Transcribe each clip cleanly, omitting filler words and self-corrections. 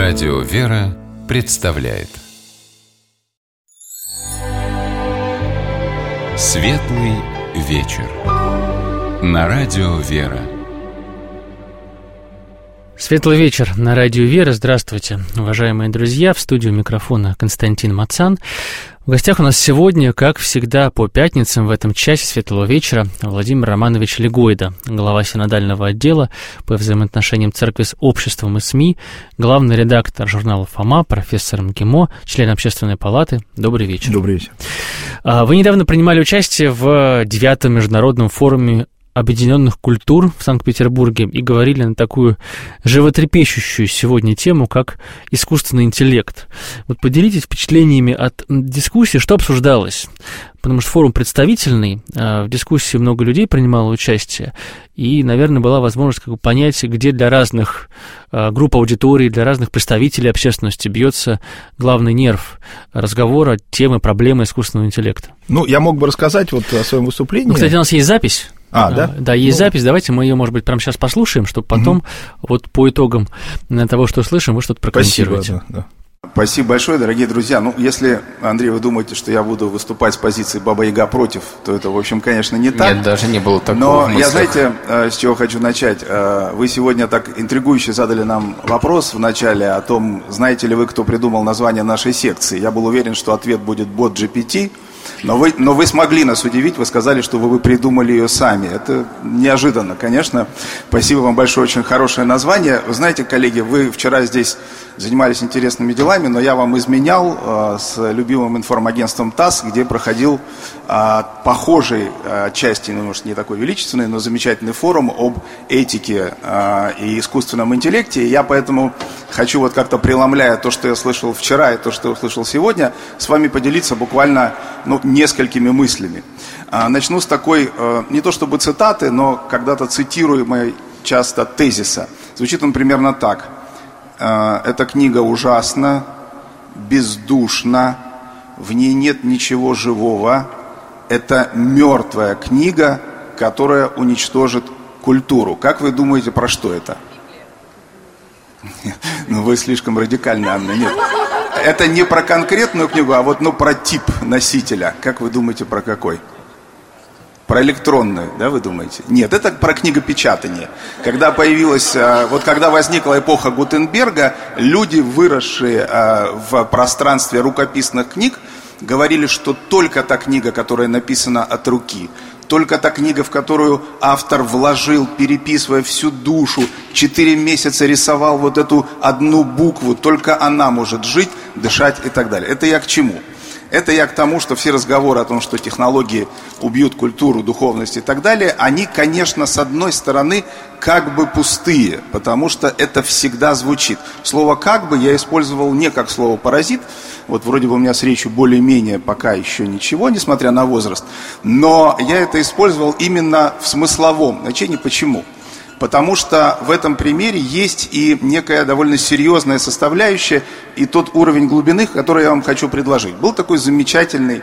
Радио «Вера» представляет Светлый вечер на Радио «Вера». Светлый вечер на Радио «Вера». Здравствуйте, уважаемые друзья. В студию микрофона Константин Мацан. В гостях у нас сегодня, как всегда, по пятницам в этом часе Светлого вечера Владимир Романович Легойда, глава синодального отдела по взаимоотношениям церкви с обществом и СМИ, главный редактор журнала «Фома», профессор МГИМО, член Общественной палаты. Добрый вечер. Добрый вечер. Вы недавно принимали участие в 9-м международном форуме объединенных культур в Санкт-Петербурге и говорили на такую животрепещущую сегодня тему, как искусственный интеллект. Вот поделитесь впечатлениями от дискуссии, что обсуждалось, потому что форум представительный, в дискуссии много людей принимало участие, и, наверное, была возможность понять, где для разных групп аудитории, для разных представителей общественности бьется главный нерв разговора, темы, проблемы искусственного интеллекта. Ну, я мог бы рассказать вот о своем выступлении. Кстати, у нас есть запись. Да? Да, есть запись. Давайте мы ее, может быть, прямо сейчас послушаем, чтобы потом, вот по итогам того, что слышим, вы что-то прокомментируете. Спасибо, да. Спасибо большое, дорогие друзья. Ну, если, Андрей, вы думаете, что я буду выступать с позиции Баба-Яга против, то это, в общем, конечно, не так. Нет, даже не было такого. Но я, знаете, с чего хочу начать? Вы сегодня так интригующе задали нам вопрос в начале о том, знаете ли вы, кто придумал название нашей секции. Я был уверен, что ответ будет бот GPT. Но вы смогли нас удивить, вы сказали, что вы придумали ее сами. Это неожиданно, конечно. Спасибо вам большое, очень хорошее название. Вы знаете, коллеги, вы вчера здесь занимались интересными делами, но я вам изменял с любимым информагентством ТАСС, где проходил похожий части, ну, может, не такой величественный, но замечательный форум об этике и искусственном интеллекте. И я поэтому хочу вот как-то, преломляя то, что я слышал вчера и то, что я услышал сегодня, с вами поделиться буквально несколькими мыслями. Начну с такой, не то чтобы цитаты, но когда-то цитируемой часто тезиса. Звучит он примерно так. Эта книга ужасна, бездушна, в ней нет ничего живого. Это мертвая книга, которая уничтожит культуру. Как вы думаете, про что это? Ну, вы слишком радикальны, Анна. Нет. Это не про конкретную книгу, а вот про тип носителя. Как вы думаете, про какой? Про электронную, да, вы думаете? Нет, это про книгопечатание. Когда появилась, когда возникла эпоха Гутенберга, люди, выросшие в пространстве рукописных книг, говорили, что только та книга, которая написана от руки, только та книга, в которую автор вложил, переписывая всю душу, 4 месяца рисовал вот эту одну букву, только она может жить, дышать и так далее. Это я к чему? Это я к тому, что все разговоры о том, что технологии убьют культуру, духовность и так далее, они, конечно, с одной стороны, как бы пустые, потому что это всегда звучит. Слово «как бы» я использовал не как слово «паразит», вот вроде бы у меня с речью более-менее пока еще ничего, несмотря на возраст, но я это использовал именно в смысловом значении. Почему? Потому что в этом примере есть и некая довольно серьезная составляющая, и тот уровень глубины, который я вам хочу предложить. Был такой замечательный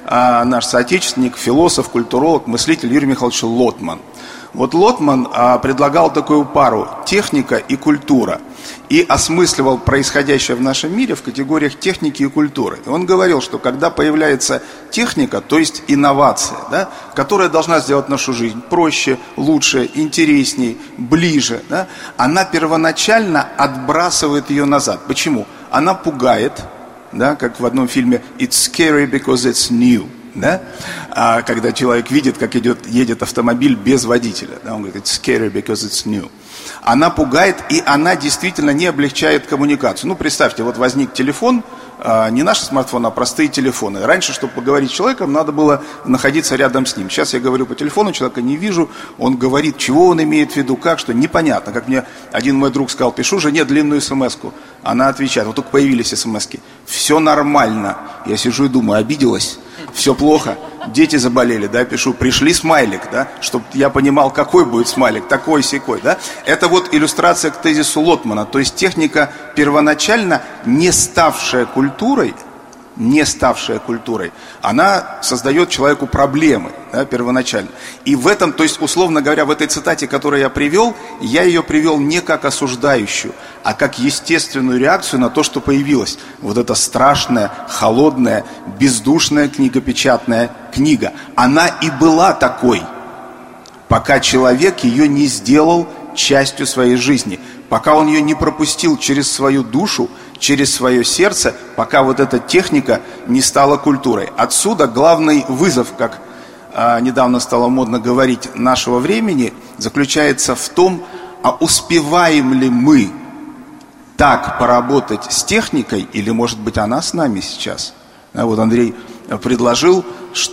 наш соотечественник, философ, культуролог, мыслитель Юрий Михайлович Лотман. Вот Лотман предлагал такую пару – техника и культура. И осмысливал происходящее в нашем мире в категориях техники и культуры. И он говорил, что когда появляется техника, то есть инновация, да, которая должна сделать нашу жизнь проще, лучше, интересней, ближе, да, она первоначально отбрасывает ее назад. Почему? Она пугает, да, как в одном фильме «It's scary because it's new». Да? Когда человек видит, как едет автомобиль без водителя, да? Он говорит, it's scary because it's new. Она пугает, и она действительно не облегчает коммуникацию. Ну, представьте, вот возник телефон, не наш смартфон, а простые телефоны. Раньше, чтобы поговорить с человеком, надо было находиться рядом с ним. Сейчас я говорю по телефону, человека не вижу, он говорит, чего он имеет в виду, как, что, непонятно. Как мне один мой друг сказал, пишу жене длинную смс-ку. Она отвечает, вот только появились смс-ки. Все нормально. Я сижу и думаю, обиделась? Все плохо, дети заболели, да, пишу, пришли смайлик, да, чтобы я понимал, какой будет смайлик, такой-сякой, да. Это вот иллюстрация к тезису Лотмана, то есть техника, первоначально не ставшая культурой, не ставшая культурой, она создает человеку проблемы, да, первоначально. И в этом, то есть, условно говоря, в этой цитате, которую я ее привел не как осуждающую, а как естественную реакцию на то, что появилось. Вот эта страшная, холодная, бездушная книгопечатная книга. Она и была такой, пока человек ее не сделал частью своей жизни, пока он ее не пропустил через свою душу, через свое сердце, пока вот эта техника не стала культурой. Отсюда главный вызов, как недавно стало модно говорить, нашего времени, заключается в том, а успеваем ли мы так поработать с техникой, или, может быть, она с нами сейчас. Вот Андрей предложил,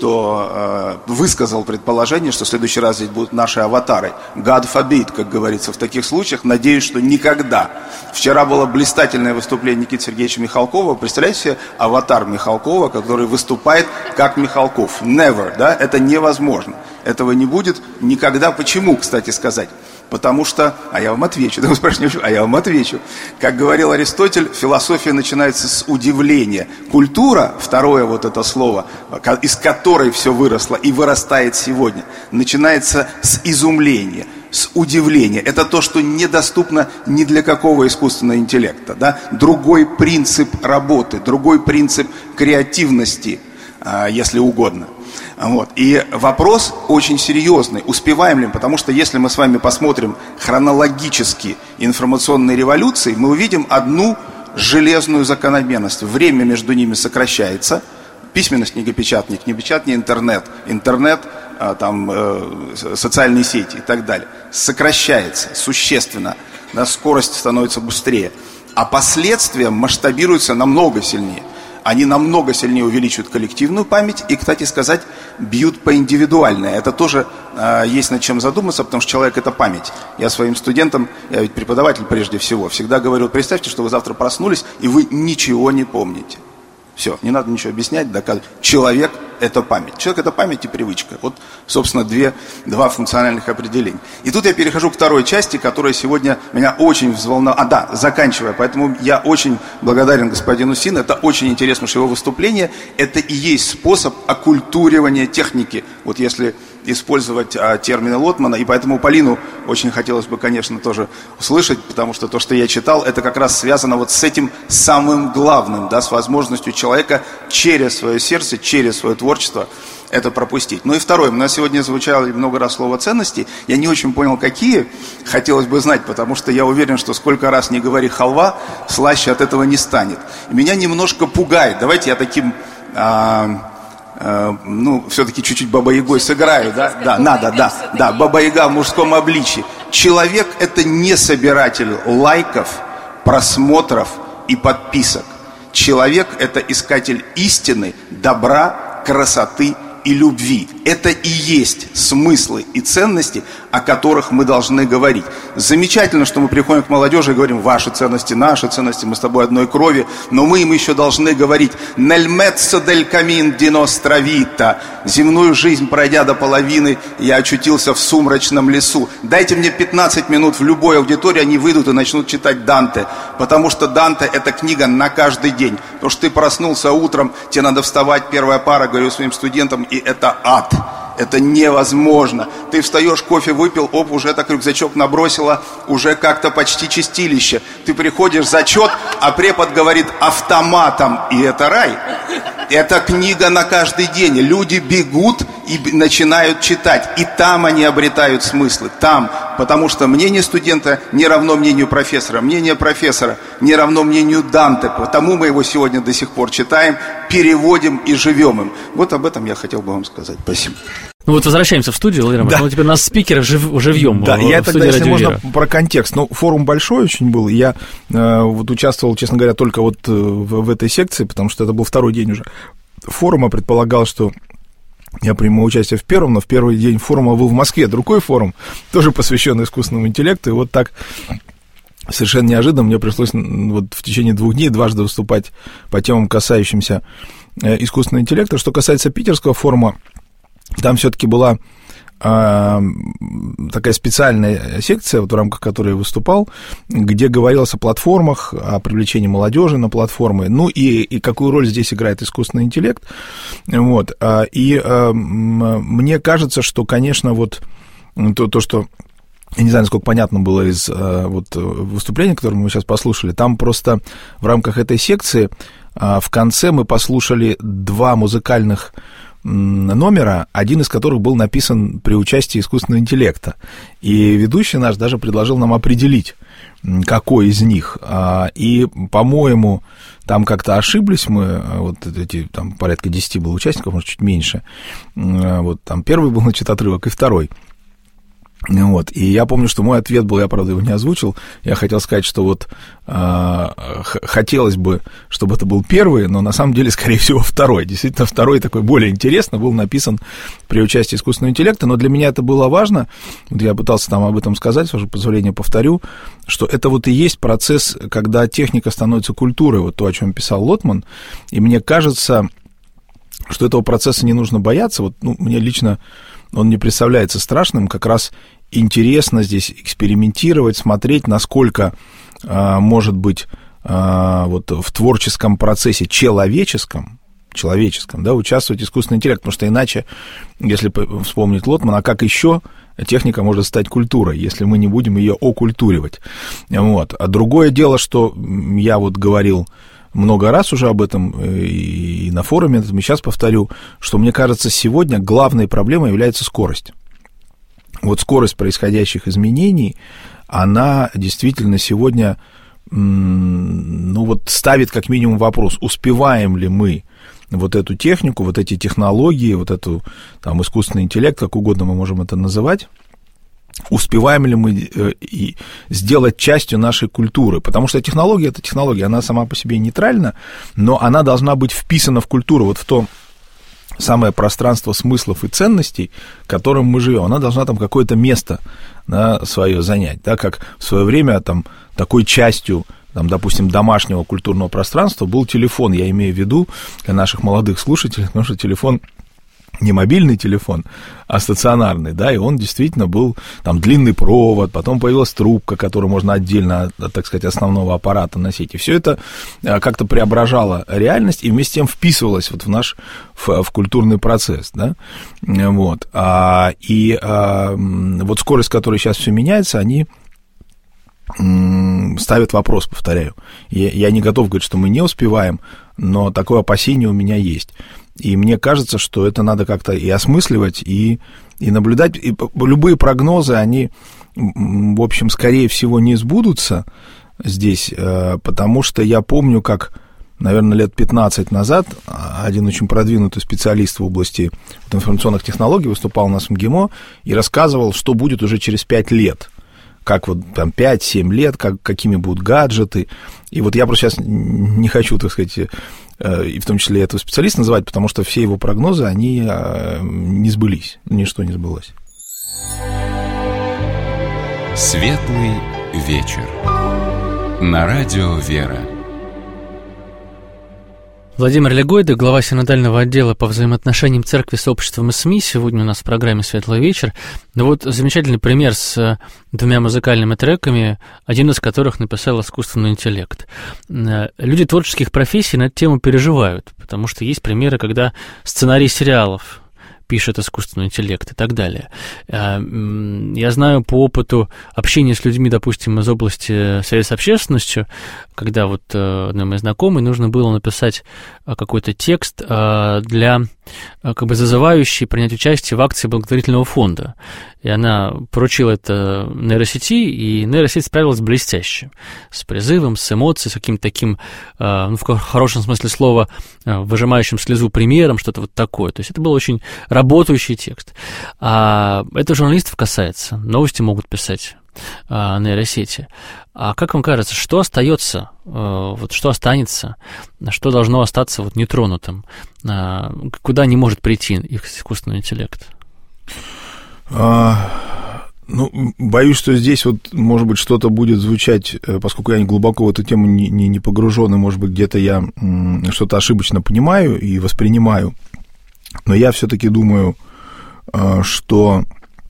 высказал предположение, что в следующий раз здесь будут наши аватары. God forbid, как говорится в таких случаях. Надеюсь, что никогда. Вчера было блистательное выступление Никиты Сергеевича Михалкова. Представляете себе аватар Михалкова, который выступает как Михалков. Never, да? Это невозможно. Этого не будет никогда. Почему, кстати сказать? Потому что, я вам отвечу, вы спрашиваете, я вам отвечу. Как говорил Аристотель, философия начинается с удивления. Культура, второе вот это слово, из которой все выросло и вырастает сегодня, начинается с изумления, с удивления. Это то, что недоступно ни для какого искусственного интеллекта. Да? Другой принцип работы, другой принцип креативности, если угодно. Вот. И вопрос очень серьезный, успеваем ли, потому что если мы с вами посмотрим хронологически информационные революции, мы увидим одну железную закономерность. Время между ними сокращается, письменность книгопечатания, книгопечатание, интернет, социальные сети и так далее, сокращается существенно, да, скорость становится быстрее, а последствия масштабируются намного сильнее. Они намного сильнее увеличивают коллективную память и, кстати сказать, бьют по индивидуальной. Это тоже есть над чем задуматься, потому что человек – это память. Я своим студентам, я ведь преподаватель прежде всего, всегда говорю: представьте, что вы завтра проснулись, и вы ничего не помните. Все, не надо ничего объяснять, доказывать. Человек – это память. Человек – это память и привычка. Вот, собственно, два функциональных определения. И тут я перехожу к второй части, которая сегодня меня очень взволновала. Заканчивая. Поэтому я очень благодарен господину Син. Это очень интересно, что его выступление – это и есть способ оккультуривания техники. Вот если использовать термины Лотмана. И поэтому Полину очень хотелось бы, конечно, тоже услышать, потому что то, что я читал, это как раз связано вот с этим самым главным, да, с возможностью человека через свое сердце, через свое творчество это пропустить. Ну и второе, у нас сегодня звучало много раз слово «ценности». Я не очень понял, какие, хотелось бы знать, потому что я уверен, что сколько раз не говори халва, слаще от этого не станет. И меня немножко пугает. Давайте я таким... все-таки чуть-чуть Баба-Ягой сыграю, да? Да, надо, да, Баба-Яга в мужском обличии. Человек – это не собиратель лайков, просмотров и подписок. Человек – это искатель истины, добра, красоты и любви. Это и есть смыслы и ценности, о которых мы должны говорить. Замечательно, что мы приходим к молодежи и говорим: ваши ценности, наши ценности, мы с тобой одной крови, но мы им еще должны говорить: «Nel mezzo del cammin di nostra vita». Земную жизнь пройдя до половины, я очутился в сумрачном лесу. Дайте мне 15 минут в любой аудитории, они выйдут и начнут читать Данте, потому что Данте – это книга на каждый день. Потому что ты проснулся утром, тебе надо вставать, первая пара, говорю своим студентам, и это ад. Это невозможно. Ты встаешь, кофе выпил, уже так рюкзачок набросила, уже как-то почти чистилище. Ты приходишь, зачет, а препод говорит автоматом, и это рай. Это книга на каждый день. Люди бегут и начинают читать. И там они обретают смыслы. Там. Потому что мнение студента не равно мнению профессора. Мнение профессора не равно мнению Данте. Потому мы его сегодня до сих пор читаем, переводим и живем им. Вот об этом я хотел бы вам сказать. Спасибо. Ну вот возвращаемся в студию, Владимир Ильич. Да. Ну теперь у нас спикеры живьем. Да, я тогда, если можно, Вера. про контекст. Ну, форум большой очень был. Я вот участвовал, честно говоря, только вот в этой секции, потому что это был второй день уже форума. Предполагал, что я приму участие в первом, но в первый день форума был в Москве другой форум, тоже посвященный искусственному интеллекту. И вот так совершенно неожиданно мне пришлось вот в течение 2 дней дважды выступать по темам, касающимся искусственного интеллекта. Что касается питерского форума, там все-таки была такая специальная секция, вот в рамках которой я выступал, где говорилось о платформах, о привлечении молодежи на платформы, ну и какую роль здесь играет искусственный интеллект. Вот. И мне кажется, что, конечно, вот то, что... Я не знаю, насколько понятно было из вот выступления, которое мы сейчас послушали. Там просто в рамках этой секции в конце мы послушали 2 музыкальных номера, один из которых был написан при участии искусственного интеллекта. И ведущий наш даже предложил нам определить, какой из них. И, по-моему, там как-то ошиблись мы, вот эти, там порядка 10 было участников, может, чуть меньше. Вот там первый был, значит, отрывок, и второй. Вот, и я помню, что мой ответ был, я, правда, его не озвучил, я хотел сказать, что вот хотелось бы, чтобы это был первый, но на самом деле, скорее всего, второй. Действительно, второй такой более интересно был написан при участии искусственного интеллекта, но для меня это было важно, вот я пытался там об этом сказать, с вашего позволения повторю, что это вот и есть процесс, когда техника становится культурой, вот то, о чем писал Лотман, и мне кажется, что этого процесса не нужно бояться, вот, ну, мне лично он не представляется страшным, как раз интересно здесь экспериментировать, смотреть, насколько может быть вот в творческом процессе человеческом, да, участвовать искусственный интеллект, потому что иначе, если вспомнить Лотмана, а как еще техника может стать культурой, если мы не будем ее окультуривать. Вот. А другое дело, что я вот говорил много раз уже об этом и на форуме, и сейчас повторю, что, мне кажется, сегодня главной проблемой является скорость. Вот скорость происходящих изменений, она действительно сегодня, ну вот, ставит как минимум вопрос, успеваем ли мы вот эту технику, вот эти технологии, вот эту там искусственный интеллект, как угодно мы можем это называть, успеваем ли мы сделать частью нашей культуры, потому что технология — это технология, она сама по себе нейтральна, но она должна быть вписана в культуру, вот в то самое пространство смыслов и ценностей, которым мы живем, она должна там какое-то место, да, свое занять, да, как в свое время там такой частью, там, допустим, домашнего культурного пространства был телефон, я имею в виду для наших молодых слушателей, потому что телефон не мобильный телефон, а стационарный, да, и он действительно был, там, длинный провод, потом появилась трубка, которую можно отдельно от, так сказать, основного аппарата носить, и все это как-то преображало реальность и вместе с тем вписывалось вот в наш, в культурный процесс, да, вот, вот скорость, с которой сейчас все меняется, они ставят вопрос, повторяю, я не готов говорить, что мы не успеваем, но такое опасение у меня есть. И мне кажется, что это надо как-то и осмысливать, и наблюдать. И любые прогнозы, они, в общем, скорее всего, не сбудутся здесь, потому что я помню, как, наверное, лет 15 назад один очень продвинутый специалист в области информационных технологий выступал у нас в МГИМО и рассказывал, что будет уже через 5 лет. Как вот там 5-7 лет, какими будут гаджеты. И вот я просто сейчас не хочу, так сказать, и в том числе этого специалиста называть, потому что все его прогнозы, они не сбылись, ничто не сбылось. Светлый вечер. На радио «Вера». Владимир Легойда, глава синодального отдела по взаимоотношениям церкви с обществом и СМИ, сегодня у нас в программе «Светлый вечер». Ну вот замечательный пример с 2 музыкальными треками, один из которых написал искусственный интеллект. Люди творческих профессий на эту тему переживают, потому что есть примеры, когда сценарий сериалов пишет искусственный интеллект и так далее. Я знаю по опыту общения с людьми, допустим, из области связи с общественностью, когда вот одной моей знакомой нужно было написать какой-то текст для, как бы, зазывающий принять участие в акции благотворительного фонда. И она поручила это нейросети, и нейросеть справилась блестяще. С призывом, с эмоцией, с каким-то таким, ну, в хорошем смысле слова, выжимающим слезу примером, что-то вот такое. То есть это был очень работающий текст. А это журналистов касается. Новости могут писать нейросети. А как вам кажется, что остается, вот что останется, что должно остаться вот нетронутым, куда не может прийти искусственный интеллект? Ну, боюсь, что здесь вот, может быть, что-то будет звучать, поскольку я глубоко в эту тему не погружен, и, может быть, где-то я что-то ошибочно понимаю и воспринимаю, но я все-таки думаю, что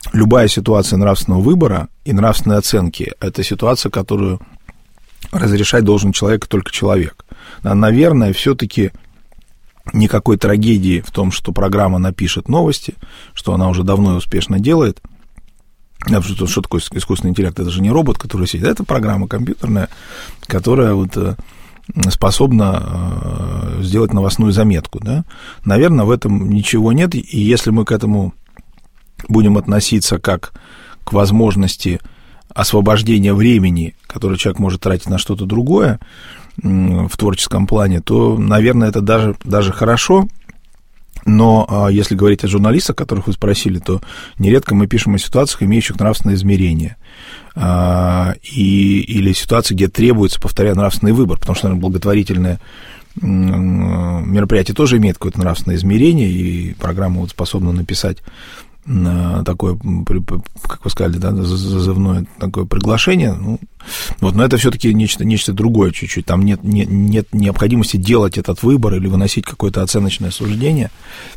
любая ситуация нравственного выбора и нравственной оценки – это ситуация, которую разрешать должен человек и только человек. Наверное, все-таки никакой трагедии в том, что программа напишет новости, что она уже давно и успешно делает. Что такое искусственный интеллект? Это же не робот, который сидит, это программа компьютерная, которая вот способна сделать новостную заметку. Да? Наверное, в этом ничего нет, и если мы к этому будем относиться как к возможности освобождения времени, которое человек может тратить на что-то другое в творческом плане, то, наверное, это даже хорошо. Но если говорить о журналистах, которых вы спросили, то нередко мы пишем о ситуациях, имеющих нравственное измерение, или ситуации, где требуется, повторяю, нравственный выбор, потому что, наверное, благотворительное мероприятие тоже имеет какое-то нравственное измерение, и программа вот способна написать такое, как вы сказали, да, зазывное такое приглашение, ну, вот, но это все-таки нечто другое чуть-чуть, там нет необходимости делать этот выбор или выносить какое-то оценочное суждение.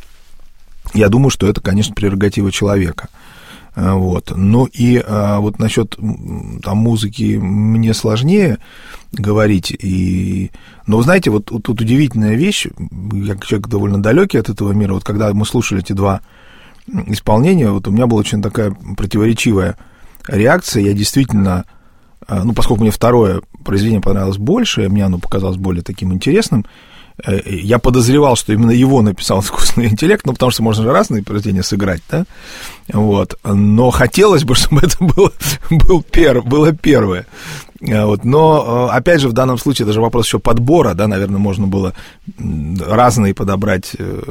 Я думаю, что это, конечно, прерогатива человека. Вот. Ну и вот насчет там музыки мне сложнее говорить. Но, знаете, вот тут удивительная вещь, я человек довольно далекий от этого мира, вот когда мы слушали эти два исполнения, вот у меня была очень такая противоречивая реакция. Я действительно, ну, поскольку мне второе произведение понравилось больше, мне оно показалось более таким интересным, я подозревал, что именно его написал искусственный интеллект, ну, потому что можно же разные произведения сыграть, да, вот, но хотелось бы, чтобы это было первое, вот, но, опять же, в данном случае это же вопрос еще подбора, да, наверное, можно было разные подобрать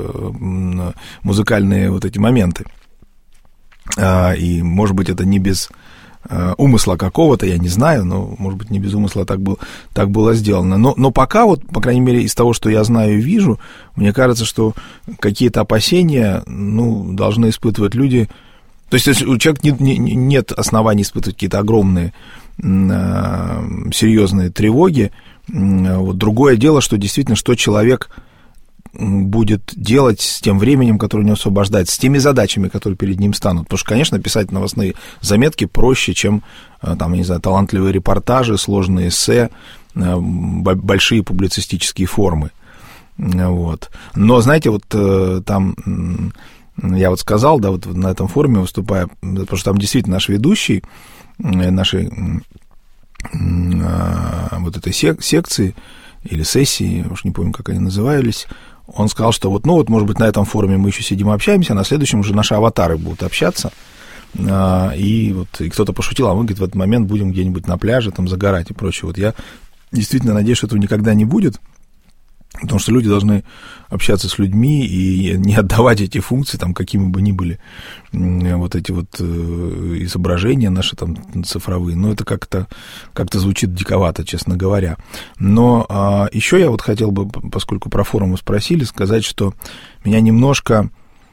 музыкальные вот эти моменты, и, может быть, это не без умысла какого-то, я не знаю, но, может быть, не без умысла так было сделано. Но пока, вот, по крайней мере, из того, что я знаю и вижу, мне кажется, что какие-то опасения, ну, должны испытывать люди. То есть, если у человека нет оснований испытывать какие-то огромные, серьезные тревоги, вот, другое дело, что действительно, что человек будет делать с тем временем, которое у него освобождается, с теми задачами, которые перед ним станут. Потому что, конечно, писать новостные заметки проще, чем, там, я не знаю, талантливые репортажи, сложные эссе, большие публицистические формы. Вот. Но, знаете, вот там, я вот сказал, да, вот на этом форуме выступая, потому что там действительно наш ведущий, нашей вот этой секции или сессии, я уж не помню, как они назывались, он сказал, что вот, ну вот, может быть, на этом форуме мы еще сидим и общаемся, а на следующем уже наши аватары будут общаться, и вот и кто-то пошутил, а мы, говорит, в этот момент будем где-нибудь на пляже там загорать и прочее. Вот я действительно надеюсь, что этого никогда не будет, потому что люди должны общаться с людьми и не отдавать эти функции, там, какими бы ни были вот эти вот изображения наши там цифровые. Но это как-то звучит диковато, честно говоря. Но еще я вот хотел бы, поскольку про форум вы спросили, сказать, что меня немножко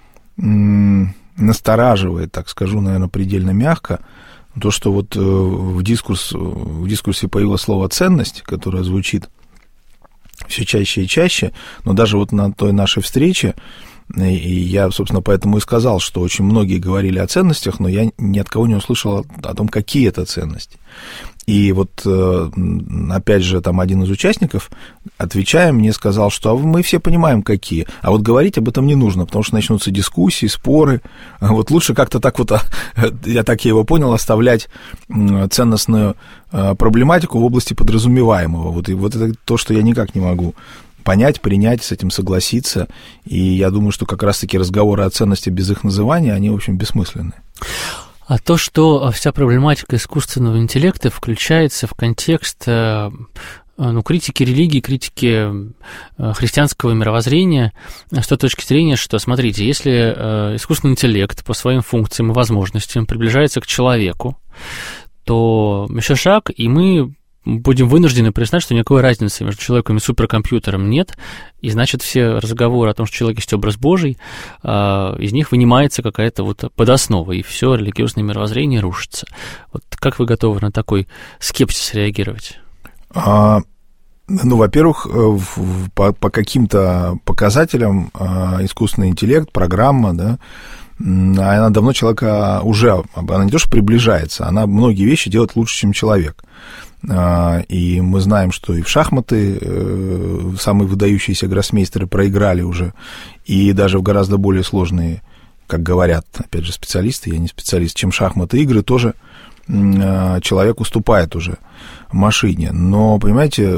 настораживает, так скажу, наверное, предельно мягко, то, что вот в дискурсе появилось слово «ценность», которое звучит все чаще и чаще, но даже вот на той нашей встрече, и я, собственно, поэтому и сказал, что очень многие говорили о ценностях, но я ни от кого не услышал о том, какие это ценности. И вот, опять же, там один из участников, отвечая, мне сказал, что мы все понимаем, какие, а вот говорить об этом не нужно, потому что начнутся дискуссии, споры. Вот лучше как-то так вот, я так его понял, оставлять ценностную проблематику в области подразумеваемого. Вот, и вот это то, что я никак не могу понять, принять, с этим согласиться. И я думаю, что как раз-таки разговоры о ценности без их называния, они, в общем, бессмысленны. А то, что вся проблематика искусственного интеллекта включается в контекст критики религии, критики христианского мировоззрения с той точки зрения, что, смотрите, если искусственный интеллект по своим функциям и возможностям приближается к человеку, то еще шаг, и мы будем вынуждены признать, что никакой разницы между человеком и суперкомпьютером нет, и значит, все разговоры о том, что человек есть образ Божий, из них вынимается какая-то вот подоснова, и все религиозное мировоззрение рушится. Вот как вы готовы на такой скепсис реагировать? Ну, во-первых, по каким-то показателям искусственный интеллект, программа, да, она давно человека уже, она не то что приближается, она многие вещи делает лучше, чем человек. И мы знаем, что и в шахматы самые выдающиеся гроссмейстеры проиграли уже, и даже в гораздо более сложные, как говорят, опять же, специалисты, я не специалист, чем шахматы игры, тоже человек уступает уже машине. Но, понимаете,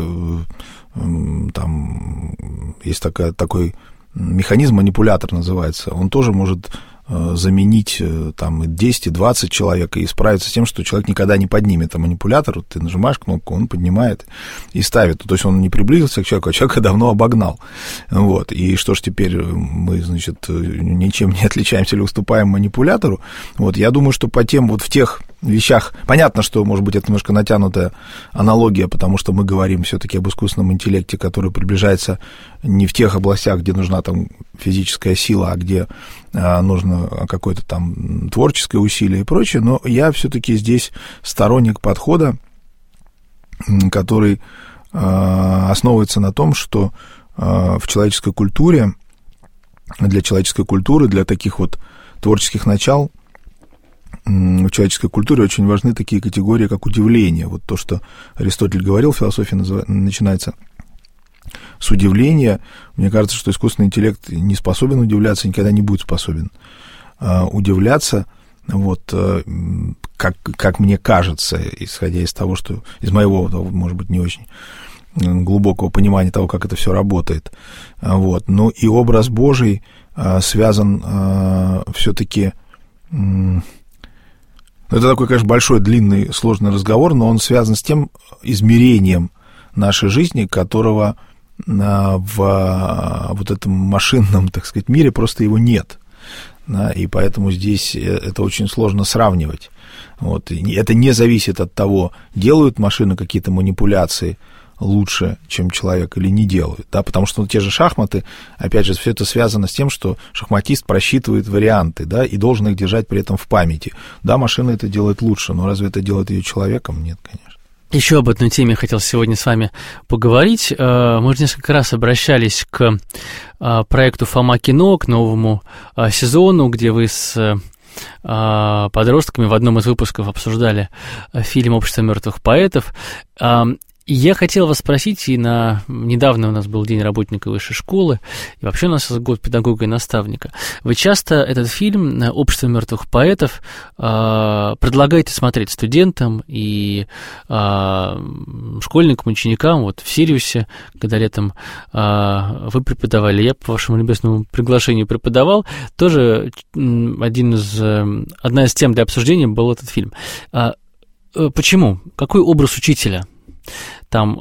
там есть такой механизм, манипулятор называется, он тоже может заменить там 10 и 20 человек и справиться с тем, что человек никогда не поднимет. А манипулятор, вот ты нажимаешь кнопку, он поднимает и ставит. То есть он не приблизился к человеку, а человека давно обогнал. Вот. И что ж теперь мы, значит, ничем не отличаемся или уступаем манипулятору? Вот. Я думаю, что по тем вот в тех вещах, понятно, что, может быть, это немножко натянутая аналогия, потому что мы говорим все-таки об искусственном интеллекте, который приближается не в тех областях, где нужна там физическая сила, а где нужно какое-то там творческое усилие и прочее, но я все-таки здесь сторонник подхода, который основывается на том, что в человеческой культуре, для человеческой культуры, для таких вот творческих начал, в человеческой культуре очень важны такие категории, как удивление. Вот то, что Аристотель говорил, философия начинается с удивления. Мне кажется, что искусственный интеллект не способен удивляться, никогда не будет способен удивляться. Вот, как мне кажется, исходя из того, что из моего, может быть, не очень глубокого понимания того, как это все работает. Вот. Ну и образ Божий связан все-таки... Это такой, конечно, большой, длинный, сложный разговор, но он связан с тем измерением нашей жизни, которого в вот этом машинном, так сказать, мире просто его нет. Да, и поэтому здесь это очень сложно сравнивать. Вот. И это не зависит от того, делают машины какие-то манипуляции лучше, чем человек, или не делают, да, потому что те же шахматы, опять же, все это связано с тем, что шахматист просчитывает варианты, да, и должен их держать при этом в памяти. Да, машина это делает лучше, но разве это делает ее человеком? Нет, конечно. Еще об одной теме хотел сегодня с вами поговорить. Мы уже несколько раз обращались к проекту «Фома Кино», к новому сезону, где вы с подростками в одном из выпусков обсуждали фильм «Общество мертвых поэтов». И я хотел вас спросить, недавно у нас был День работника высшей школы, и вообще у нас год педагога и наставника. Вы часто этот фильм «Общество мертвых поэтов» предлагаете смотреть студентам и школьникам, ученикам. Вот в Сириусе, когда летом вы преподавали, я по вашему любезному приглашению преподавал, тоже одна из тем для обсуждения был этот фильм. Почему? Какой образ учителя там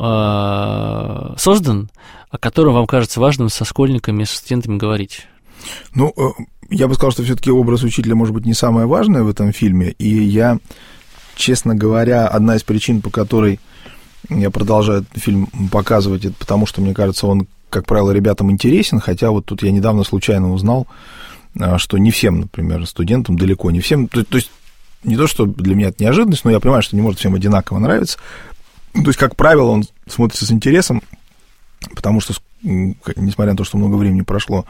создан, о котором вам кажется важным со школьниками, со студентами говорить? Ну, я бы сказал, что все-таки образ учителя, может быть, не самое важное в этом фильме, и я, честно говоря, одна из причин, по которой я продолжаю этот фильм показывать, это потому что, мне кажется, он, как правило, ребятам интересен, хотя вот тут я недавно случайно узнал, что не всем, например, студентам, далеко не всем, то есть не то, что для меня это неожиданность, но я понимаю, что не может всем одинаково нравиться. То есть, как правило, он смотрится с интересом, потому что, несмотря на то, что много времени прошло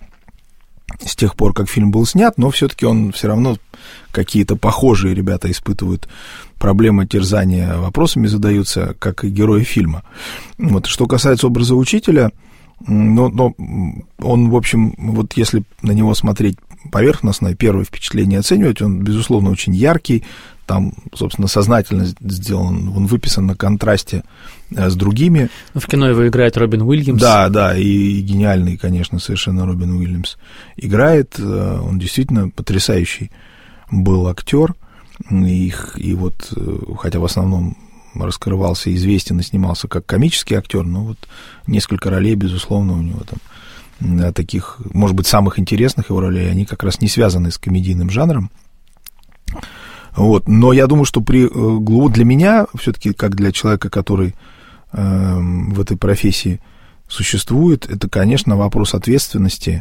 с тех пор, как фильм был снят, но все-таки он все равно какие-то похожие ребята испытывают проблемы терзания вопросами, задаются, как и герои фильма. Вот. Что касается образа учителя, но он, в общем, вот если на него смотреть поверхностно, первое впечатление оценивать, он, безусловно, очень яркий, там, собственно, сознательно сделан, он выписан на контрасте с другими. В кино его играет Робин Уильямс. Да, и гениальный, конечно, совершенно Робин Уильямс играет, он действительно потрясающий был актер, и вот, хотя в основном раскрывался, известен и снимался как комический актер, но вот несколько ролей, безусловно, у него там таких, может быть, самых интересных его ролей, они как раз не связаны с комедийным жанром. Вот. Но я думаю, что для меня, все-таки, как для человека, который в этой профессии существует, это, конечно, вопрос ответственности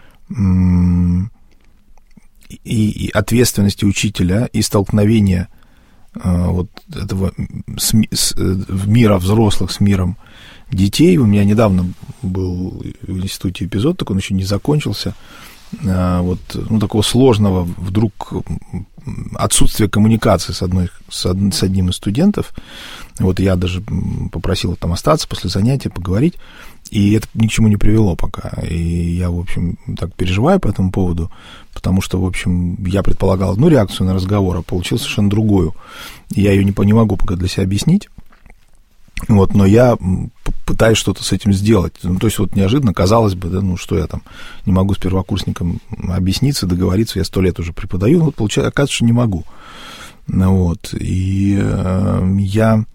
и ответственности учителя и столкновения вот этого мира взрослых с миром детей. У меня недавно был в институте эпизод, так он еще не закончился, вот, ну, такого сложного вдруг отсутствия коммуникации с одним из студентов. Вот я даже попросил там остаться после занятия, поговорить, и это ни к чему не привело пока. И я, в общем, так переживаю по этому поводу, потому что, в общем, я предполагал одну реакцию на разговор, а получил совершенно другую. И я ее не могу пока для себя объяснить. Вот, но я пытаюсь что-то с этим сделать. Ну, то есть, вот неожиданно, казалось бы, да, ну, что я там не могу с первокурсником объясниться, договориться, я 100 лет уже преподаю, но вот, получается, оказывается, что не могу. Ну, вот, и я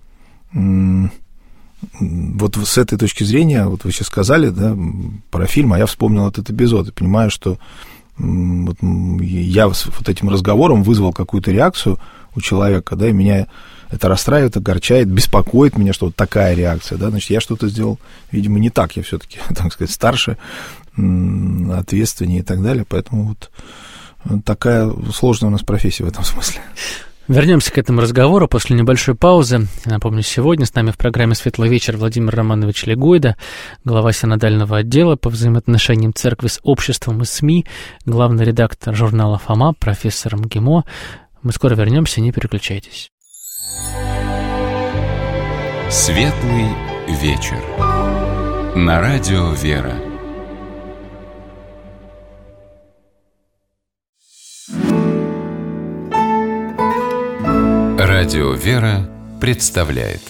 вот с этой точки зрения, вот вы сейчас сказали, да, про фильм, а я вспомнил этот эпизод и понимаю, что вот я с вот этим разговором вызвал какую-то реакцию у человека, да, и меня это расстраивает, огорчает, беспокоит меня, что вот такая реакция, да, значит, я что-то сделал, видимо, не так, я все-таки, так сказать, старше, ответственнее и так далее, поэтому вот такая сложная у нас профессия в этом смысле. Вернемся к этому разговору после небольшой паузы. Напомню, сегодня с нами в программе «Светлый вечер» Владимир Романович Легойда, глава синодального отдела по взаимоотношениям церкви с обществом и СМИ, главный редактор журнала «Фома», профессор МГИМО. Мы скоро вернемся, не переключайтесь. Светлый вечер. На радио «Вера». Радио «Вера» представляет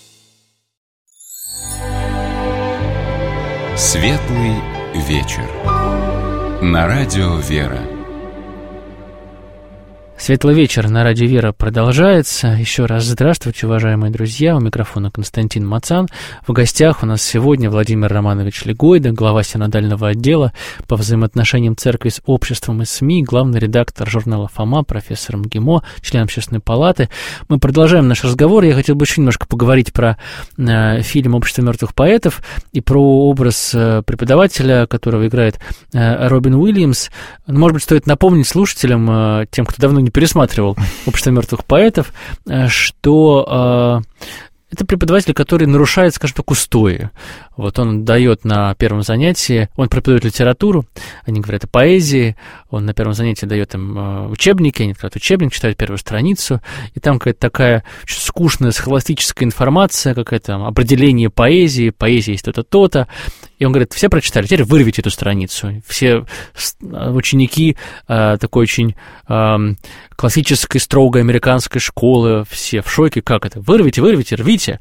Светлый вечер. На радио «Вера». Светлый вечер на радио «Вера» продолжается. Еще раз здравствуйте, уважаемые друзья. У микрофона Константин Мацан. В гостях у нас сегодня Владимир Романович Легойда, глава синодального отдела по взаимоотношениям церкви с обществом и СМИ, главный редактор журнала «Фома», профессор МГИМО, член Общественной палаты. Мы продолжаем наш разговор. Я хотел бы еще немножко поговорить про фильм «Общество мертвых поэтов» и про образ преподавателя, которого играет Робин Уильямс. Может быть, стоит напомнить слушателям, тем, кто давно не пересматривал «Общество мертвых поэтов», что это преподаватель, который нарушает, скажем так, устои. Вот он дает на первом занятии, он преподает литературу, они говорят о поэзии, он на первом занятии дает им учебники, они открывают учебник, читают первую страницу, и там какая-то такая скучная схоластическая информация, какое-то определение поэзии, поэзия есть то-то, то-то, и он говорит, все прочитали, теперь вырвите эту страницу. Все ученики такой очень классической, строгой американской школы, все в шоке, как это? Вырвите, рвите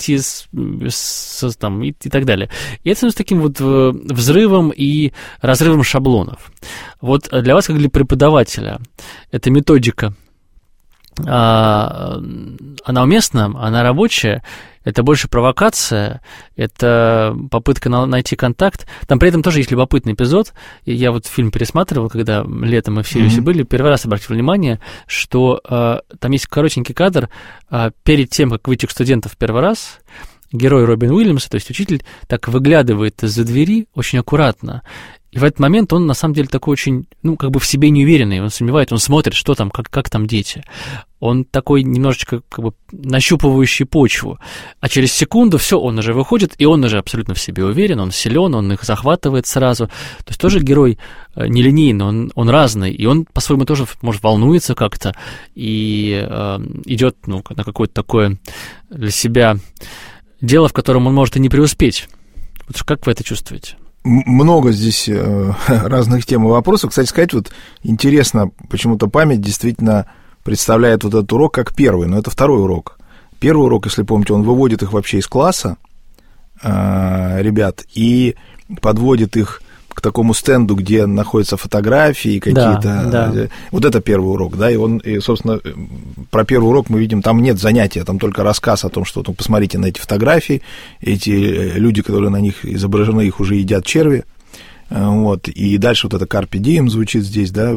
там, и так далее. И это с таким вот взрывом и разрывом шаблонов. Вот для вас, как для преподавателя, эта методика, она уместна, она рабочая, это больше провокация, это попытка найти контакт. Там при этом тоже есть любопытный эпизод. Я вот фильм пересматривал, когда летом мы в Сириусе были, первый раз обратил внимание, что там есть коротенький кадр перед тем, как выйти к студентам в первый раз. Герой Робин Уильямс, то есть учитель, так выглядывает из-за двери очень аккуратно. И в этот момент он, на самом деле, такой очень, как бы в себе неуверенный, он сомневается, он смотрит, что там, как там дети. Он такой немножечко, как бы, нащупывающий почву. А через секунду все, он уже выходит, и он уже абсолютно в себе уверен, он силен, он их захватывает сразу. То есть тоже герой нелинейный, он разный, и он по-своему тоже, может, волнуется как-то, и идет, на какое-то такое для себя дело, в котором он может и не преуспеть. Вот как вы это чувствуете? Много здесь разных тем и вопросов. Кстати сказать, вот интересно, почему-то память действительно представляет вот этот урок как первый, но это второй урок. Первый урок, если помните, он выводит их вообще из класса, ребят, и подводит их к такому стенду, где находятся фотографии какие-то. Да. Вот это первый урок, да, и, собственно, про первый урок мы видим, там нет занятия, там только рассказ о том, что, посмотрите на эти фотографии, эти люди, которые на них изображены, их уже едят черви, вот, и дальше вот это «Carpe diem» звучит здесь, да,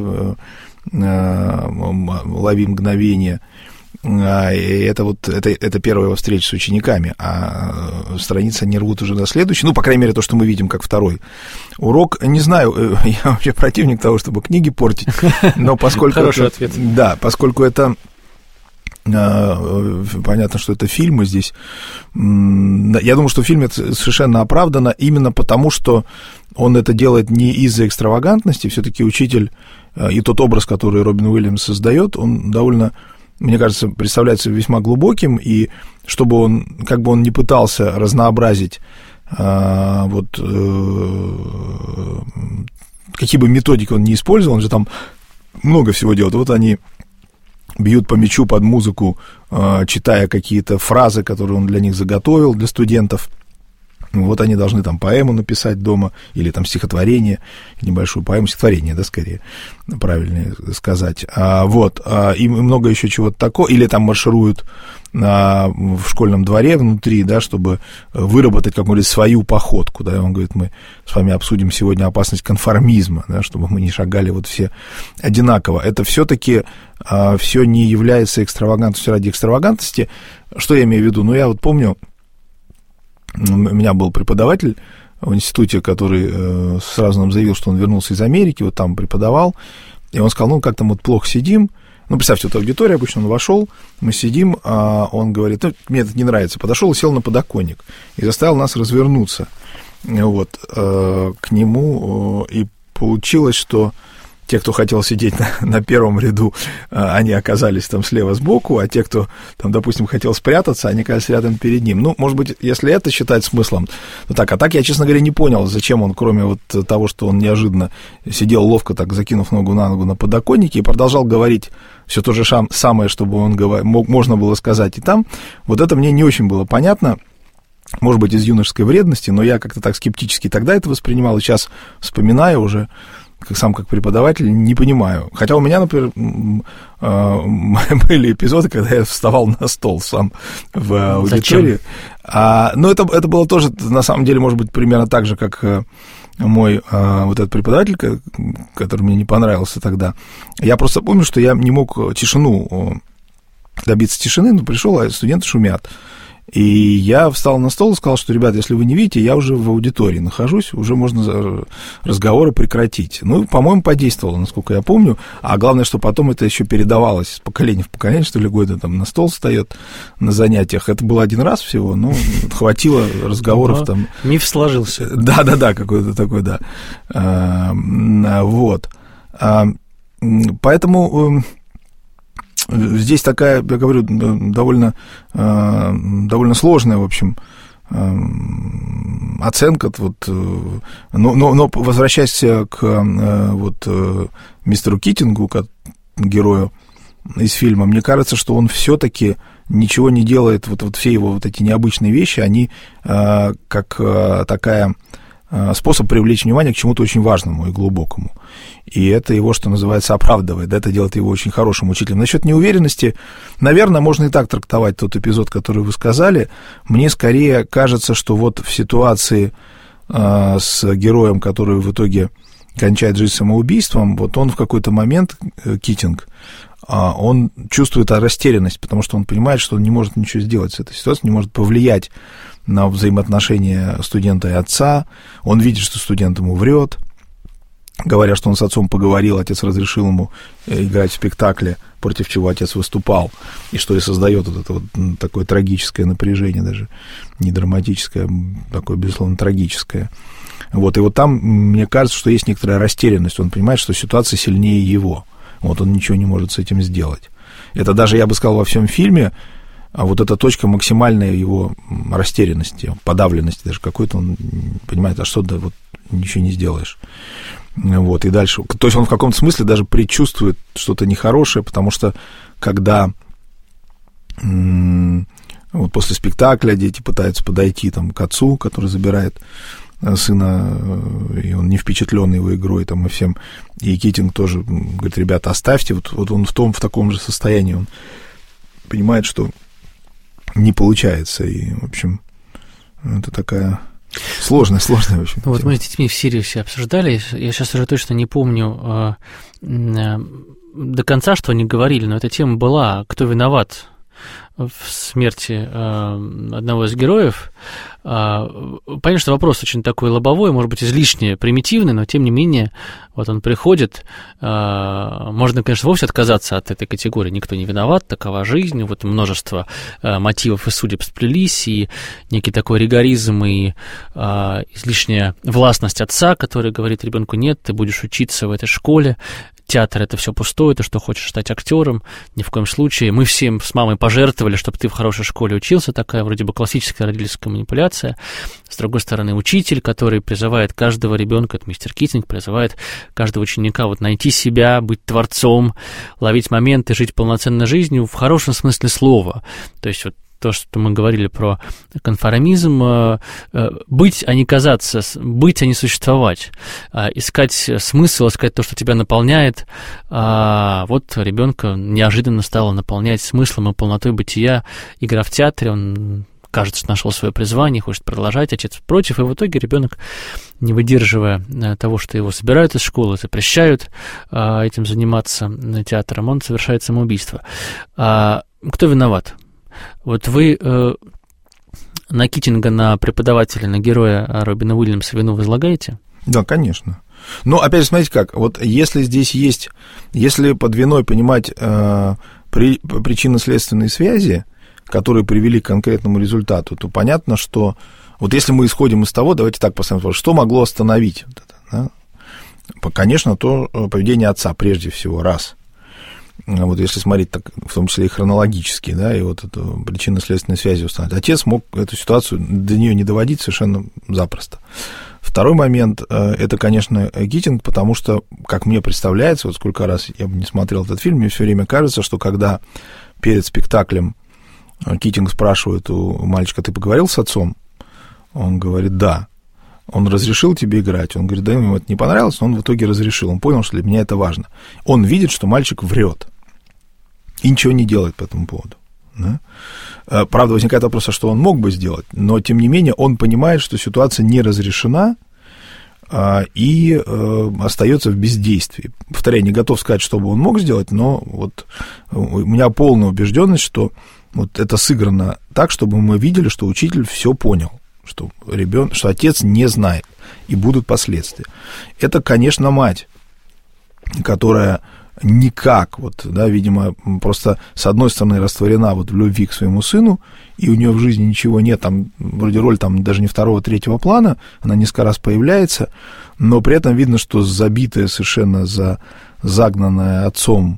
«Лови мгновение». Это первая его встреча с учениками, а страницы они рвут уже на следующий, по крайней мере, то, что мы видим как второй урок. Не знаю, я вообще противник того, чтобы книги портить, но поскольку... Хороший ответ. Да, поскольку это понятно, что это фильмы здесь. Я думаю, что в фильме это совершенно оправдано именно потому, что он это делает не из-за экстравагантности. Все-таки учитель и тот образ, который Робин Уильямс создает, он довольно, мне кажется, представляется весьма глубоким, и чтобы он, как бы он ни пытался разнообразить какие бы методики он ни использовал, он же там много всего делает. Вот они бьют по мячу под музыку, читая какие-то фразы, которые он для них заготовил, для студентов. Вот они должны там поэму написать дома, или там стихотворение, небольшую поэму, стихотворение, да, скорее, правильнее сказать. И много еще чего-то такого, или там маршируют в школьном дворе внутри, да, чтобы выработать какую-то свою походку, да, и он говорит, мы с вами обсудим сегодня опасность конформизма, да, чтобы мы не шагали вот все одинаково. Это все-таки все не является экстравагантностью ради экстравагантности. Что я имею в виду? Я вот помню, у меня был преподаватель в институте, который сразу нам заявил, что он вернулся из Америки, вот там преподавал, и он сказал, как там вот плохо сидим. Представьте, вот аудитория, обычно он вошел, мы сидим, а он говорит, мне это не нравится, подошел и сел на подоконник и заставил нас развернуться к нему, и получилось, что те, кто хотел сидеть на первом ряду, они оказались там слева сбоку, а те, кто там, допустим, хотел спрятаться, они оказались рядом перед ним. Может быть, если это считать смыслом, а так я, честно говоря, не понял, зачем он, кроме вот того, что он неожиданно сидел ловко так, закинув ногу на ногу на подоконнике и продолжал говорить все то же самое, чтобы он можно было сказать и там. Вот это мне не очень было понятно. Может быть, из юношеской вредности, но я как-то так скептически тогда это воспринимал, и сейчас, вспоминая уже, как преподаватель, не понимаю. Хотя у меня, например, были эпизоды, когда я вставал на стол сам в аудитории. Это было тоже, на самом деле, может быть, примерно так же, как мой вот этот преподаватель, который мне не понравился тогда. Я просто помню, что я не мог добиться тишины, но пришел, а студенты шумят. И я встал на стол и сказал, что, ребята, если вы не видите, я уже в аудитории нахожусь, уже можно разговоры прекратить. По-моему, подействовало, насколько я помню. А главное, что потом это еще передавалось из поколения в поколение, что ли, года там на стол встает на занятиях. Это было один раз всего, хватило разговоров там. Миф сложился. Да, какой-то такой, да. Поэтому... Здесь такая, я говорю, довольно сложная, в общем, оценка. Но возвращаясь к мистеру Китингу, герою из фильма, мне кажется, что он все-таки ничего не делает. Вот все его вот эти необычные вещи, они как такая способ привлечь внимание к чему-то очень важному и глубокому. И это его, что называется, оправдывает. Это делает его очень хорошим учителем. Насчет неуверенности, наверное, можно и так трактовать тот эпизод, который вы сказали. Мне скорее кажется, что вот в ситуации с героем, который в итоге кончает жизнь самоубийством, вот он в какой-то момент, Китинг, он чувствует растерянность, потому что он понимает, что он не может ничего сделать с этой ситуацией, не может повлиять на взаимоотношения студента и отца. Он видит, что студент ему врет, говоря, что он с отцом поговорил, отец разрешил ему играть в спектакле, против чего отец выступал, и что и создает вот это вот такое трагическое напряжение, даже не драматическое, такое, безусловно, трагическое. И вот там, мне кажется, что есть некоторая растерянность. Он понимает, что ситуация сильнее его. Он ничего не может с этим сделать. Это даже, я бы сказал, во всем фильме, вот эта точка максимальной его растерянности, подавленности даже какой-то, он понимает, ничего не сделаешь. И дальше. То есть он в каком-то смысле даже предчувствует что-то нехорошее, потому что когда после спектакля дети пытаются подойти к отцу, который забирает сына, и он не впечатлен его игрой и всем, и Китинг тоже говорит, ребята, оставьте, вот он в таком же состоянии, он понимает, что не получается, и, в общем, это такая сложная, в общем. Вот мы с детьми в Сириусе обсуждали, я сейчас уже точно не помню до конца, что они говорили, но эта тема была, кто виноват в смерти одного из героев. Понятно, что вопрос очень такой лобовой, может быть, излишне примитивный, но тем не менее, вот он приходит, можно, конечно, вовсе отказаться от этой категории, никто не виноват, такова жизнь, вот множество мотивов и судеб сплелись, и некий такой ригоризм и излишняя властность отца, который говорит ребенку: нет, ты будешь учиться в этой школе, театр — это все пустое, ты что, хочешь стать актером? Ни в коем случае. Мы всем с мамой пожертвовали, чтобы ты в хорошей школе учился, такая вроде бы классическая родительская манипуляция. С другой стороны, учитель, который призывает каждого ребенка, это мистер Китинг, призывает каждого ученика вот найти себя, быть творцом, ловить моменты, жить полноценной жизнью в хорошем смысле слова. То есть вот то, что мы говорили про конформизм, быть, а не казаться, быть, а не существовать, искать смысл, искать то, что тебя наполняет. Вот ребенка неожиданно стало наполнять смыслом и полнотой бытия игра в театре, он, кажется, нашел свое призвание, хочет продолжать, отец против, и в итоге ребенок, не выдерживая того, что его собирают из школы, запрещают этим заниматься театром, он совершает самоубийство. Кто виноват? Вот вы на Китинга, на преподавателя, на героя Робина Уильямса вину возлагаете? Да, конечно. Но, опять же, смотрите как, вот если здесь есть, если под виной понимать причинно-следственные связи, которые привели к конкретному результату, то понятно, что вот если мы исходим из того, давайте так посмотрим, что могло остановить вот это, да? Конечно, то поведение отца прежде всего, раз. Вот если смотреть так, в том числе и хронологически, да, и вот эту причинно-следственную связь установить, отец мог эту ситуацию до нее не доводить совершенно запросто. Второй момент, это, конечно, Китинг, потому что, как мне представляется, вот сколько раз я бы не смотрел этот фильм, мне все время кажется, что когда перед спектаклем Китинг спрашивает у мальчика: ты поговорил с отцом? Он говорит: да. Он разрешил тебе играть? Он говорит: да, ему это не понравилось, но он в итоге разрешил. Он понял, что для меня это важно. Он видит, что мальчик врет и ничего не делает по этому поводу. Да? Правда, возникает вопрос, что он мог бы сделать, но, тем не менее, он понимает, что ситуация не разрешена и остается в бездействии. Повторяю, не готов сказать, что бы он мог сделать, но вот у меня полная убежденность, что вот это сыграно так, чтобы мы видели, что учитель все понял, что отец не знает, и будут последствия. Это, конечно, мать, которая никак, вот, да, видимо, просто с одной стороны растворена вот в любви к своему сыну, и у нее в жизни ничего нет, там, вроде роль там даже не второго, третьего плана, она несколько раз появляется, но при этом видно, что забитая совершенно загнанная отцом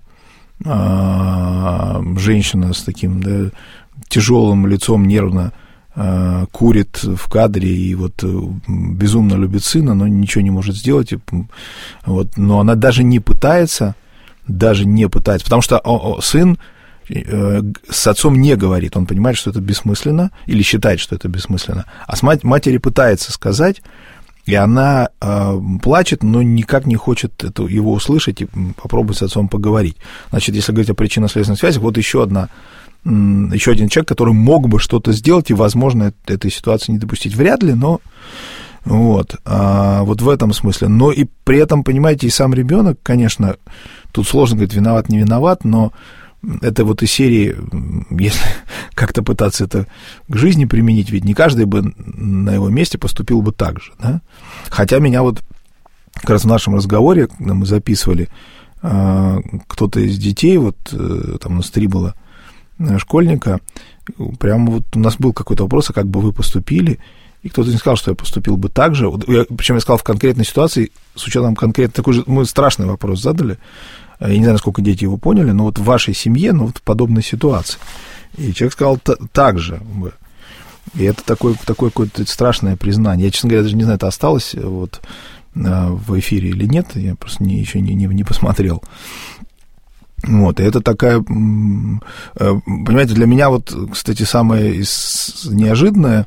женщина с таким, да, тяжелым лицом, нервно курит в кадре и вот безумно любит сына, но ничего не может сделать, вот, но она даже не пытается, потому что сын с отцом не говорит, он понимает, что это бессмысленно, или считает, что это бессмысленно, а с матери пытается сказать, и она плачет, но никак не хочет его услышать и попробовать с отцом поговорить. Значит, если говорить о причинно-следственной связи, вот еще один человек, который мог бы что-то сделать и, возможно, этой ситуации не допустить. Вряд ли, но вот в этом смысле. Но и при этом, понимаете, и сам ребенок, конечно, тут сложно говорить, виноват, не виноват, но это вот из серии, если как-то пытаться это к жизни применить, ведь не каждый бы на его месте поступил бы так же, да? Хотя меня вот как раз в нашем разговоре, когда мы записывали, кто-то из детей, вот там у нас 3 было школьника, прямо вот у нас был какой-то вопрос, а как бы вы поступили, и кто-то не сказал, что я поступил бы так же, причем я сказал в конкретной ситуации, с учетом конкретно такой же, мы страшный вопрос задали, я не знаю, насколько дети его поняли, но вот в вашей семье, ну, вот в подобной ситуации. И человек сказал так же. И это такое какое-то страшное признание. Я, честно говоря, даже не знаю, это осталось вот в эфире или нет, я просто еще не посмотрел. Вот, и это такая, понимаете, для меня вот, кстати, самое неожиданное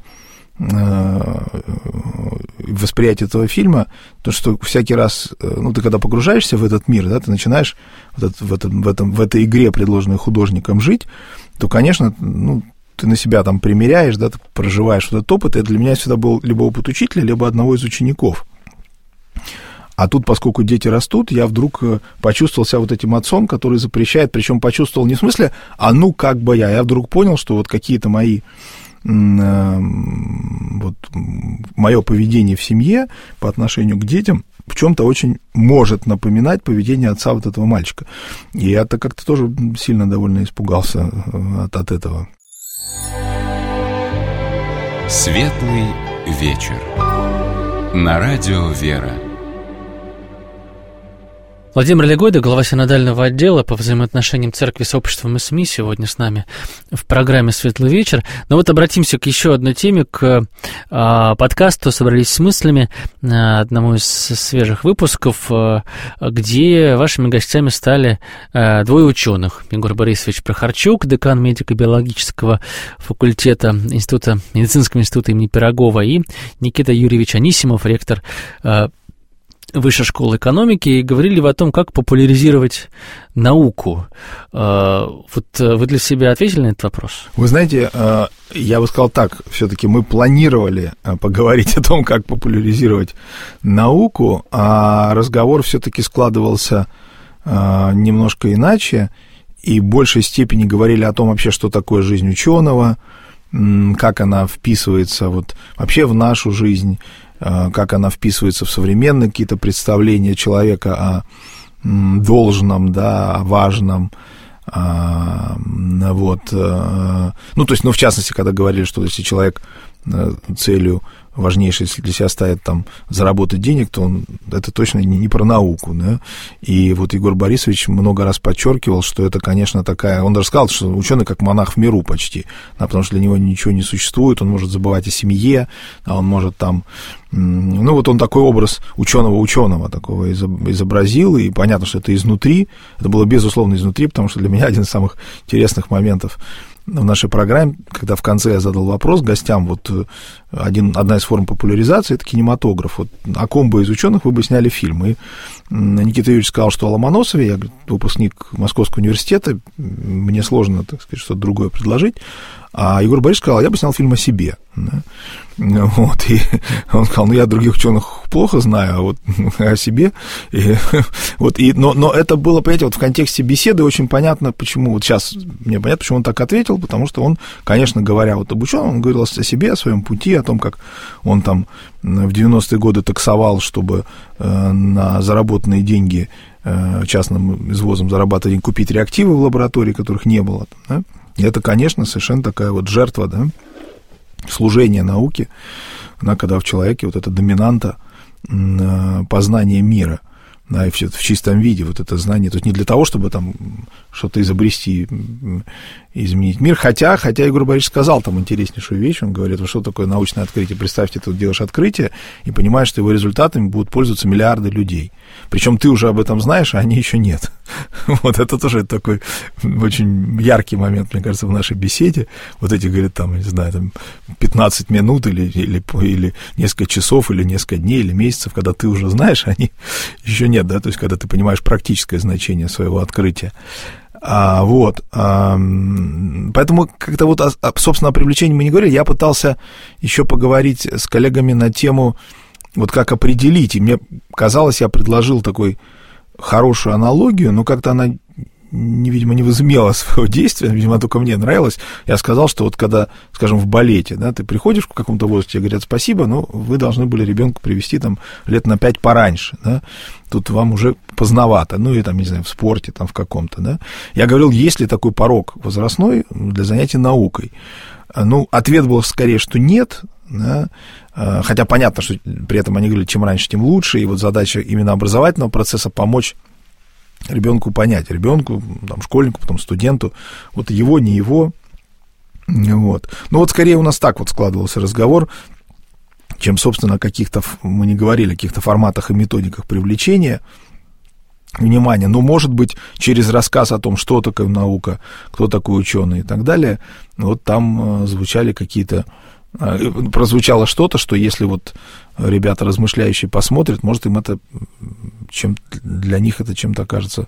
восприятие этого фильма, то, что всякий раз, ну, ты когда погружаешься в этот мир, да, ты начинаешь в этой игре, предложенной художником, жить, то, конечно, ну, ты на себя там примеряешь, да, ты проживаешь вот этот опыт, и это для меня всегда был либо опыт учителя, либо одного из учеников. А тут, поскольку дети растут, я вдруг почувствовал себя вот этим отцом, который запрещает, причем почувствовал не в смысле, а ну как бы я вдруг понял, что вот какие-то мои, вот мое поведение в семье по отношению к детям в чем-то очень может напоминать поведение отца вот этого мальчика. И я-то как-то тоже сильно довольно испугался от этого. Светлый вечер. На радио «Вера». Владимир Легойда, глава синодального отдела по взаимоотношениям церкви с обществом и СМИ, сегодня с нами в программе «Светлый вечер». Но вот обратимся к еще одной теме, к подкасту «Собрались с мыслями», одному из свежих выпусков, где вашими гостями стали двое ученых. Егор Борисович Прохорчук, декан медико-биологического факультета медицинского института имени Пирогова, и Никита Юрьевич Анисимов, ректор Высшей школы экономики, и говорили вы о том, как популяризировать науку. Вот вы для себя ответили на этот вопрос? Вы знаете, я бы сказал так, все-таки мы планировали поговорить о том, как популяризировать науку, а разговор все-таки складывался немножко иначе, и в большей степени говорили о том вообще, что такое жизнь ученого, как она вписывается вот вообще в нашу жизнь, как она вписывается в современные какие-то представления человека о должном, да, о важном, вот, ну, то есть, ну, в частности, когда говорили, что если человек целью важнейшей, если для себя ставит там заработать денег, то это точно не про науку, да, и вот Егор Борисович много раз подчеркивал, что это, конечно, такая, он даже сказал, что ученый как монах в миру почти, да, потому что для него ничего не существует, он может забывать о семье, а он может там, ну, вот он такой образ ученого такого изобразил, и понятно, что это изнутри, это было безусловно изнутри, потому что для меня один из самых интересных моментов в нашей программе, когда в конце я задал вопрос гостям, вот одна из форм популяризации — это кинематограф. Вот о ком бы из ученых вы бы сняли фильм? И Никита Юрьевич сказал, что о Ломоносове, я, говорит, выпускник Московского университета, мне сложно, так сказать, что-то другое предложить. А Егор Борисович сказал, я бы снял фильм о себе. Да? Вот, и он сказал, ну, я других ученых плохо знаю, а вот о себе. И, вот, но это было, понимаете, вот в контексте беседы очень понятно, почему, вот сейчас мне понятно, почему он так ответил, потому что он, конечно, говоря вот об ученом, он говорил о себе, о своем пути, о том, как он там в 90-е годы таксовал, чтобы на заработанные деньги частным извозом зарабатывать, купить реактивы в лаборатории, которых не было. Да? И это, конечно, совершенно такая вот жертва, да, служение науке, да, когда в человеке вот эта доминанта познания мира, да, и в чистом виде вот это знание, то есть не для того, чтобы там что-то изобрести, изменить мир, хотя Егор Борисович сказал там интереснейшую вещь, он говорит, что такое научное открытие, представьте, ты делаешь открытие и понимаешь, что его результатами будут пользоваться миллиарды людей, причем ты уже об этом знаешь, а они еще нет. Вот это тоже такой очень яркий момент, мне кажется, в нашей беседе, вот эти, говорят, там, не знаю, там 15 минут или несколько часов, или несколько дней, или месяцев, когда ты уже знаешь, они еще нет, да, то есть когда ты понимаешь практическое значение своего открытия. Поэтому как-то вот, собственно, о привлечении мы не говорили, я пытался еще поговорить с коллегами на тему, вот как определить, и мне казалось, я предложил такой хорошую аналогию, но как-то она, видимо, не возымела своего действия, видимо, только мне нравилось. Я сказал, что вот когда, скажем, в балете, да, ты приходишь в каком-то возрасте, тебе говорят спасибо, но вы должны были ребенка привести там лет на 5 пораньше, да, тут вам уже поздновато, ну, и там, не знаю, в спорте там в каком-то, да. Я говорил, есть ли такой порог возрастной для занятий наукой? Ну, ответ был скорее, что нет, да, хотя понятно, что при этом они говорили, чем раньше, тем лучше, и вот задача именно образовательного процесса помочь ребенку понять, ребенку, там, школьнику, потом студенту, вот его, не его, вот. Ну, вот скорее у нас так вот складывался разговор, чем, собственно, о каких-то, мы не говорили, о каких-то форматах и методиках привлечения внимания, но, может быть, через рассказ о том, что такое наука, кто такой ученый и так далее, вот там звучали какие-то, прозвучало что-то, что если вот ребята размышляющие посмотрят, может, им это для них это чем-то окажется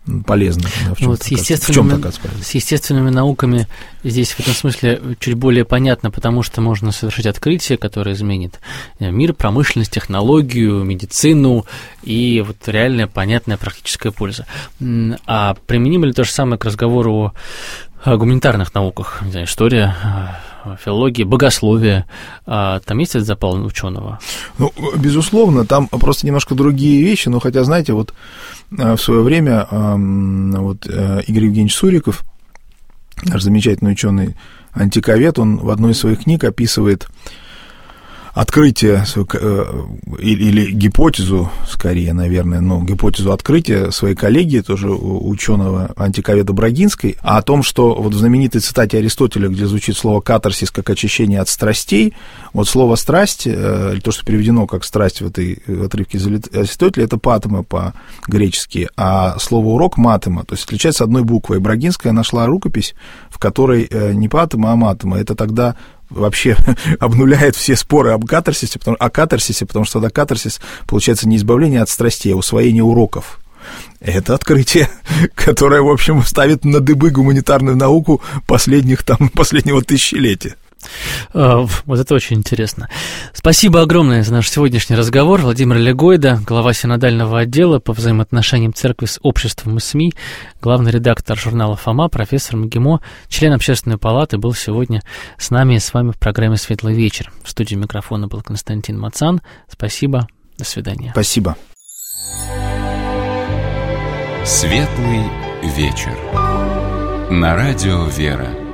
полезно. Да, вот с естественными науками здесь в этом смысле чуть более понятно, потому что можно совершить открытие, которое изменит мир, промышленность, технологию, медицину и вот реальная, понятная практическая польза. А применимо ли то же самое к разговору о гуманитарных науках? Не знаю, история, филология, богословие. Там есть этот запал ученого? Ну, безусловно, там просто немножко другие вещи, но хотя, знаете, вот в свое время вот Игорь Евгеньевич Суриков, наш замечательный ученый антиковед, он в одной из своих книг описывает открытие или гипотезу, скорее, наверное, гипотезу открытия своей коллеги, тоже ученого антиковеда Брагинской, о том, что вот в знаменитой цитате Аристотеля, где звучит слово «катарсис» как очищение от страстей, вот слово «страсть», или то, что переведено как «страсть» в этой отрывке из Аристотеля, это патема по-гречески, а слово «урок» — матема, то есть отличается одной буквой. Брагинская нашла рукопись, в которой не патема, а матема. Это тогда вообще обнуляет все споры о катарсисе, потому что тогда катарсис получается не избавление от страстей, а усвоение уроков. Это открытие, которое, в общем, ставит на дыбы гуманитарную науку последнего тысячелетия. Вот это очень интересно. Спасибо огромное за наш сегодняшний разговор. Владимир Легойда, глава синодального отдела по взаимоотношениям церкви с обществом и СМИ, главный редактор журнала «Фома», профессор МГИМО, член Общественной палаты, был сегодня с нами и с вами в программе «Светлый вечер». В студии микрофона был Константин Мацан. Спасибо. До свидания. Спасибо. «Светлый вечер» на радио «Вера».